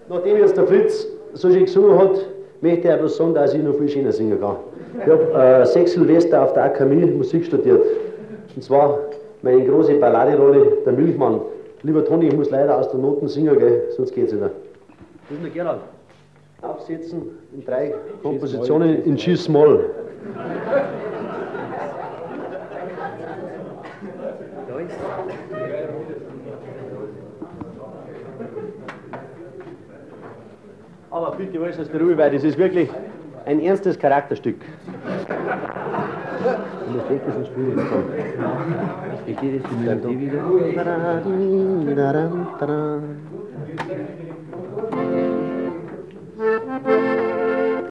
Nachdem jetzt der Fritz so schön gesungen hat, möchte ich bloß sagen, dass ich noch viel schöner singen kann. Ich habe 6 Silvester auf der Akademie Musik studiert. Und zwar meine große Balladerolle, der Milchmann. Lieber Toni, ich muss leider aus der Noten singen, gell? Sonst geht's nicht mehr. Wo ist denn der Gerald? Aufsetzen in 3 Kompositionen in G-Moll. Aber bitte alles aus der Ruhe, weil das ist wirklich ein ernstes Charakterstück. Und das Deck ist ein Spiel. Ich gehe jetzt die Melodie wieder.